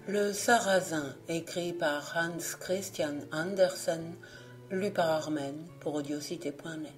Le Sarrasin, écrit par Hans Christian Andersen, lu par Armen pour audiocité.net.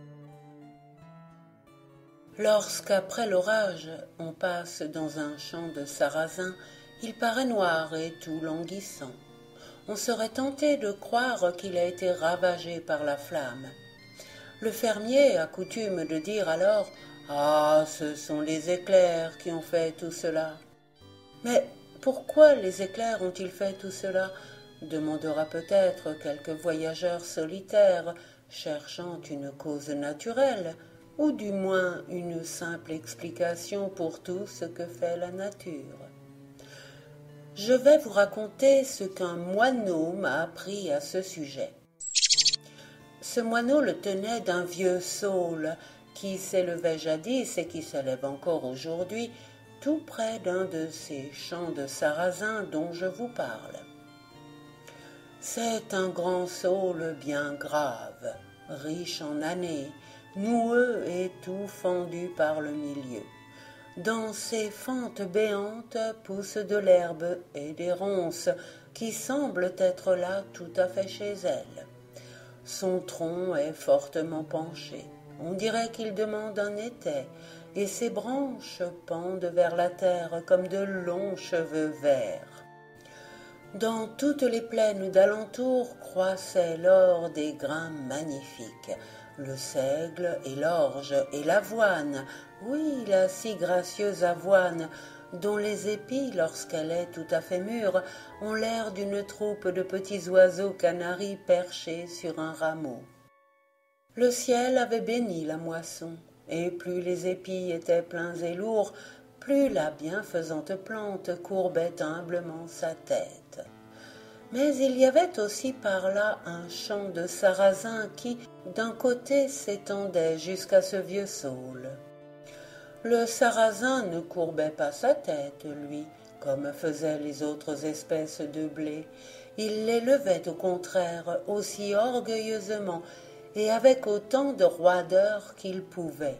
Lorsqu'après l'orage, on passe dans un champ de sarrasin, il paraît noir et tout languissant. On serait tenté de croire qu'il a été ravagé par la flamme. Le fermier a coutume de dire alors « Ah, ce sont les éclairs qui ont fait tout cela ». Mais pourquoi les éclairs ont-ils fait tout cela ? Demandera peut-être quelque voyageur solitaire, cherchant une cause naturelle, ou du moins une simple explication pour tout ce que fait la nature. Je vais vous raconter ce qu'un moineau m'a appris à ce sujet. Ce moineau le tenait d'un vieux saule qui s'élevait jadis et qui s'élève encore aujourd'hui, tout près d'un de ces champs de sarrasin dont je vous parle. C'est un grand saule bien grave, riche en années, noueux et tout fendu par le milieu. Dans ses fentes béantes poussent de l'herbe et des ronces qui semblent être là tout à fait chez elle. Son tronc est fortement penché, on dirait qu'il demande un étai, et ses branches pendent vers la terre comme de longs cheveux verts. Dans toutes les plaines d'alentour croissaient l'or des grains magnifiques, le seigle et l'orge et l'avoine, oui, la si gracieuse avoine, dont les épis, lorsqu'elle est tout à fait mûre, ont l'air d'une troupe de petits oiseaux canaris perchés sur un rameau. Le ciel avait béni la moisson, et plus les épis étaient pleins et lourds, plus la bienfaisante plante courbait humblement sa tête. Mais il y avait aussi par là un champ de sarrasin qui, d'un côté, s'étendait jusqu'à ce vieux saule. Le sarrasin ne courbait pas sa tête, lui, comme faisaient les autres espèces de blé. Il l'élevait au contraire aussi orgueilleusement et avec autant de roideur qu'il pouvait.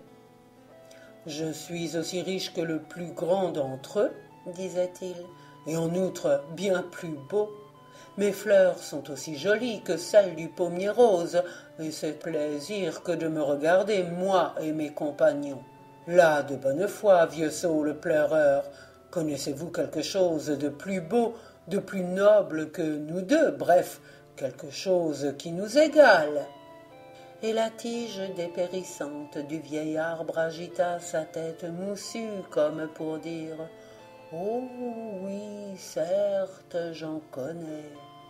« Je suis aussi riche que le plus grand d'entre eux, disait-il, et en outre bien plus beau. Mes fleurs sont aussi jolies que celles du pommier rose, et c'est plaisir que de me regarder, moi et mes compagnons. Là, de bonne foi, vieux saule pleureur, connaissez-vous quelque chose de plus beau, de plus noble que nous deux, bref, quelque chose qui nous égale ?» Et la tige dépérissante du vieil arbre agita sa tête moussue comme pour dire « Oh oui, certes, j'en connais. »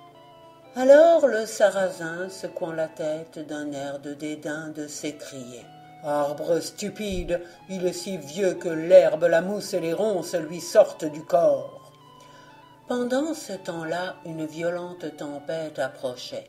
Alors le sarrasin, secouant la tête d'un air de dédain, de s'écrier « Arbre stupide, il est si vieux que l'herbe, la mousse et les ronces lui sortent du corps. » Pendant ce temps-là, une violente tempête approchait.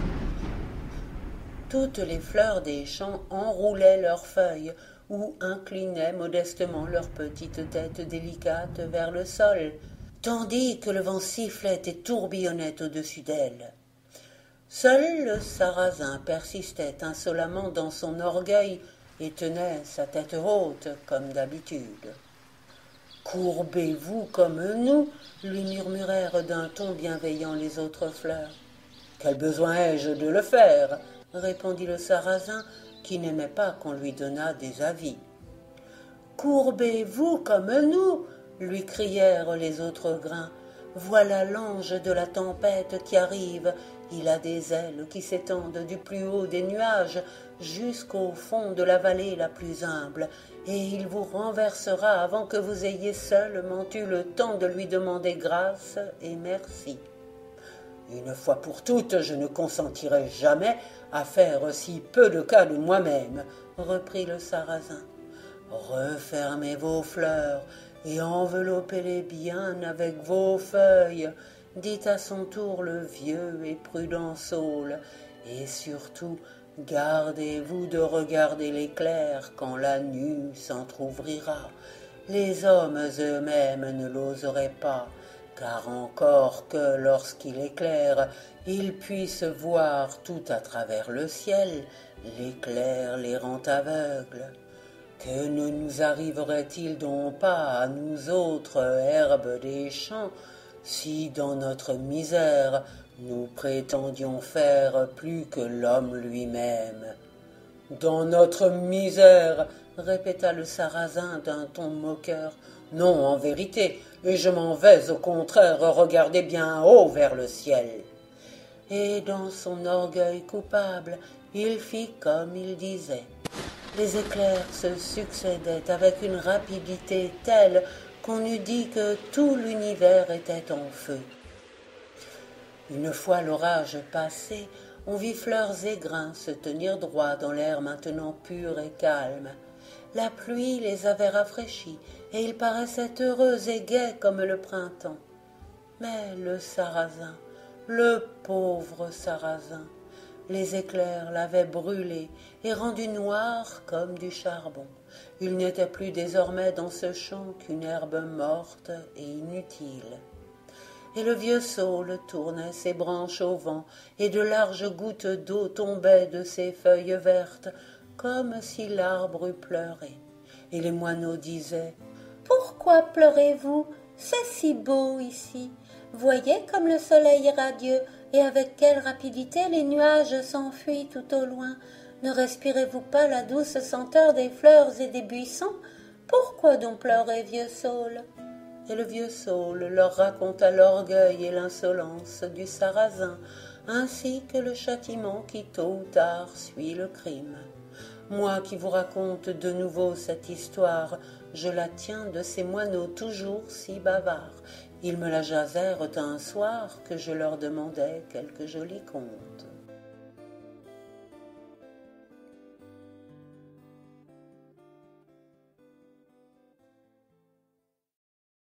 Toutes les fleurs des champs enroulaient leurs feuilles ou inclinaient modestement leurs petites têtes délicates vers le sol, tandis que le vent sifflait et tourbillonnait au-dessus d'elles. Seul le sarrasin persistait insolemment dans son orgueil et tenait sa tête haute comme d'habitude. « Courbez-vous comme nous » lui murmurèrent d'un ton bienveillant les autres fleurs. « Quel besoin ai-je de le faire ?» répondit le sarrasin, qui n'aimait pas qu'on lui donnât des avis. « Courbez-vous comme nous » lui crièrent les autres grains. « Voilà l'ange de la tempête qui arrive. Il a des ailes qui s'étendent du plus haut des nuages jusqu'au fond de la vallée la plus humble, et il vous renversera avant que vous ayez seulement eu le temps de lui demander grâce et merci. » Une fois pour toutes, je ne consentirai jamais à faire si peu de cas de moi-même, reprit le sarrasin. Refermez vos fleurs et enveloppez-les bien avec vos feuilles, dit à son tour le vieux et prudent saule, et surtout, gardez-vous de regarder l'éclair quand la nuit s'entr'ouvrira. Les hommes eux-mêmes ne l'oseraient pas, car encore que lorsqu'il éclaire, ils puissent voir tout à travers le ciel, l'éclair les rend aveugles. Que ne nous arriverait-il donc pas à nous autres herbes des champs Si dans notre misère nous prétendions faire plus que l'homme lui-même. Dans notre misère, répéta le Sarrasin d'un ton moqueur. Non, en vérité, et je m'en vais au contraire regarder bien haut vers le ciel. Et dans son orgueil coupable, il fit comme il disait. Les éclairs se succédaient avec une rapidité telle qu'on eût dit que tout l'univers était en feu. Une fois l'orage passé, on vit fleurs et grains se tenir droit dans l'air maintenant pur et calme. La pluie les avait rafraîchis, et ils paraissaient heureux et gais comme le printemps. Mais le Sarrasin, le pauvre Sarrasin, les éclairs l'avaient brûlé et rendu noir comme du charbon. Il n'était plus désormais dans ce champ qu'une herbe morte et inutile. Et le vieux saule tournait ses branches au vent, et de larges gouttes d'eau tombaient de ses feuilles vertes, comme si l'arbre eût pleuré. Et les moineaux disaient « Pourquoi pleurez-vous? C'est si beau ici. Voyez comme le soleil est radieux, et avec quelle rapidité les nuages s'enfuient tout au loin. Ne respirez-vous pas la douce senteur des fleurs et des buissons? Pourquoi donc pleurer, vieux saule ?» Et le vieux saule leur raconta l'orgueil et l'insolence du Sarrasin, ainsi que le châtiment qui tôt ou tard suit le crime. Moi qui vous raconte de nouveau cette histoire, je la tiens de ces moineaux toujours si bavards. Ils me la jasèrent un soir que je leur demandais quelque joli conte.